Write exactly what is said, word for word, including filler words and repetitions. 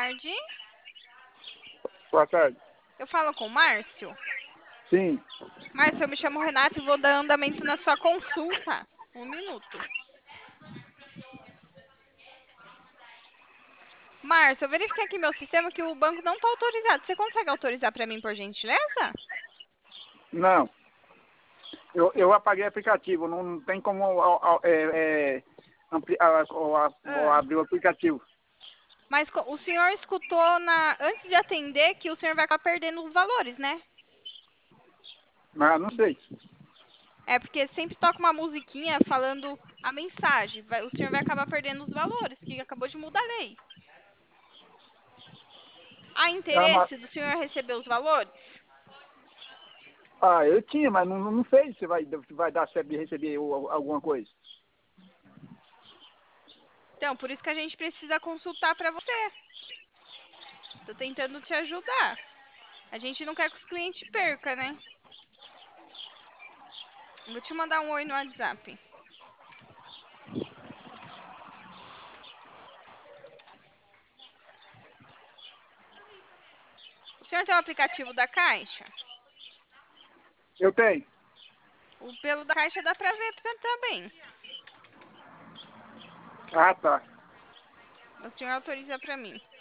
tarde. Boa tarde. Eu falo com o Márcio. Sim. Márcio, eu me chamo Renato e vou dar andamento na sua consulta. Um minuto. Márcio, eu verifiquei aqui meu sistema que o banco não está autorizado. Você consegue autorizar para mim, por gentileza? Não. Eu, eu apaguei o aplicativo. Não, não tem como a- a- é, é, ampli- a- a- a- Ah. abrir o aplicativo. Mas co- o senhor escutou na antes de atender que o senhor vai acabar perdendo os valores, né? Mas não sei. É porque sempre toca uma musiquinha falando a mensagem. Vai- o senhor vai acabar perdendo os valores, que acabou de mudar a lei. Há Ah, mas- interesse do senhor receber os valores? ah, eu tinha, mas não, não sei se vai, se vai dar certo de receber o- alguma coisa. Então, por isso que a gente precisa consultar para você. Tô tentando te ajudar. A gente não quer que os clientes percam, né? Vou te mandar um oi no WhatsApp. O senhor tem o aplicativo da Caixa? Eu tenho. O pelo da Caixa dá pra ver também. Ah, tá. O senhor autoriza pra mim.